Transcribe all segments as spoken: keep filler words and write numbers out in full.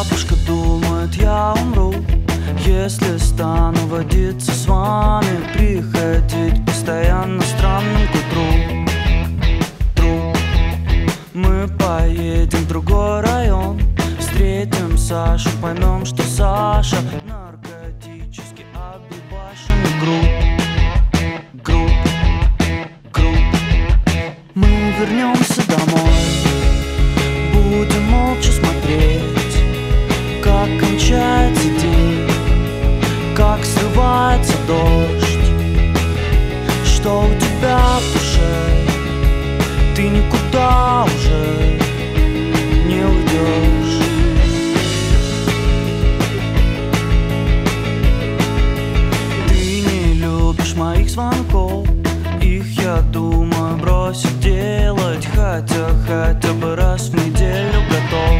Бабушка думает, я умру, если стану водиться с вами, приходить постоянно странным к утру. Тру. Мы поедем в другой район, встретим Сашу, поймем, что Саша наркотически объебашен. Грудь, грудь, грудь. Мы вернемся домой, будем молча смотреть, как кончается день, как срывается дождь. Что у тебя в душе? Ты никуда уже не уйдешь. Ты не любишь моих звонков, их, я думаю, бросить делать, хотя хотя бы раз в неделю готов.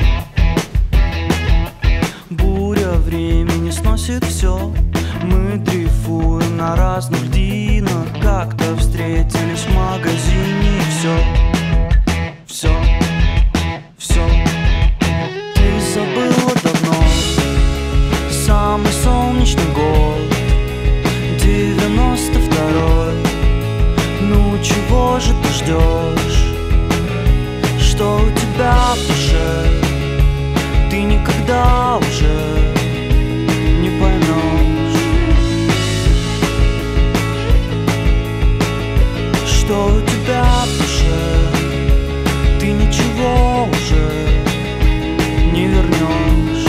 Буря времени сносит все, мы дрейфуем на разных льдинах, как-то встретились в магазине и все, все, все. Ты забыла давно самый солнечный год, девяносто второй. Ну чего же ты ждешь? Что у тебя в душе? Ты никогда уже не поймешь. Что у тебя в душе? Ты ничего уже не вернешь.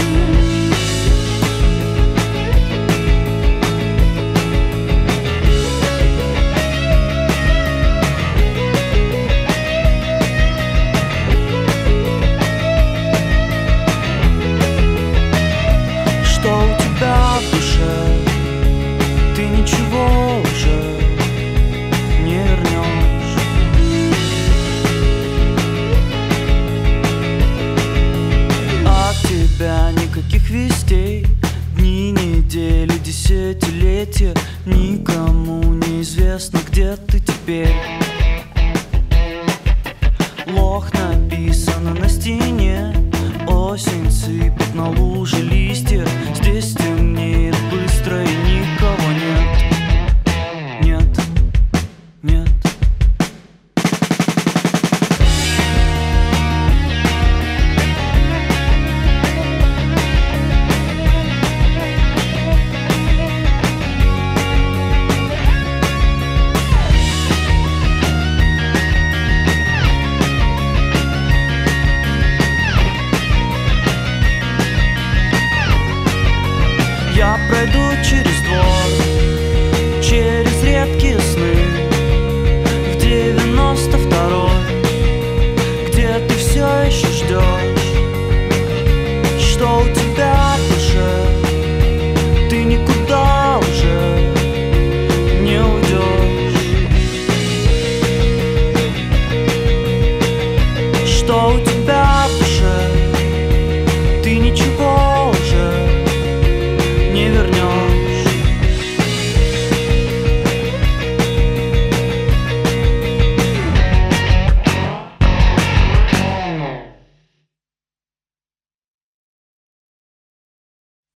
Никаких вестей, дни, недели, десятилетия, никому не известно, где ты теперь. Лох написано на стене, осень сыпет на лужи листья.